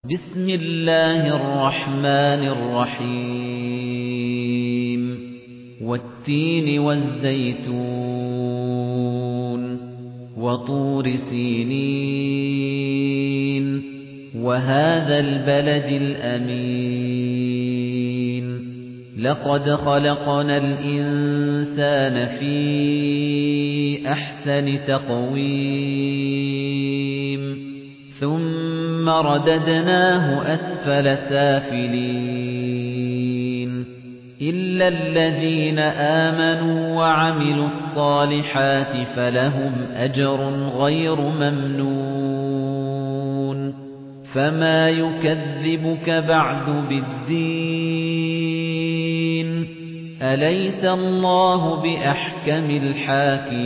بسم الله الرحمن الرحيم والتين والزيتون وطور سينين وهذا البلد الأمين لقد خلقنا الإنسان في أحسن تقويم ثم رددناه أسفل سافلين إلا الذين آمنوا وعملوا الصالحات فلهم أجر غير ممنون فما يكذبك بعد بالدين أليس الله بأحكم الحاكمين